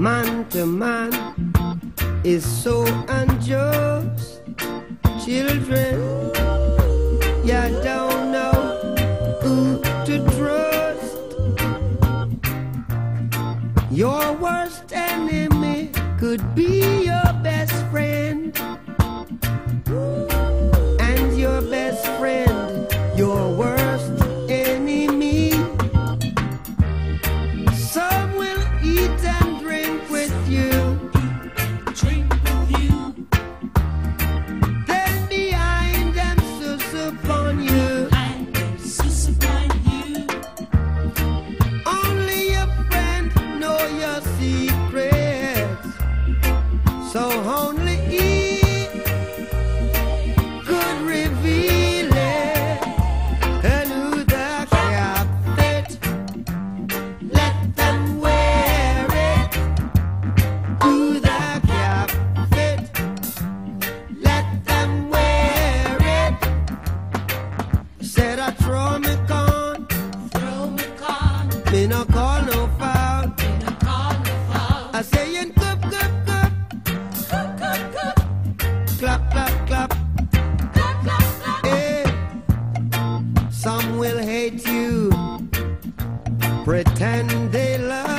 man to man is so unjust. Children, you don't know who to trust. Your worst enemy could be your best friend, and your best friend your worst enemy. Some will eat and drink with you, then behind them sus upon you. Only your friend know your secrets, so only he could reveal it. And who the cap fit, let them wear it. Who the cap fit, let them wear it. Said I throw me con, me no call no foul. I say in cup, cup, cup, clap, clap, clap. Hey, some will hate you, pretend they love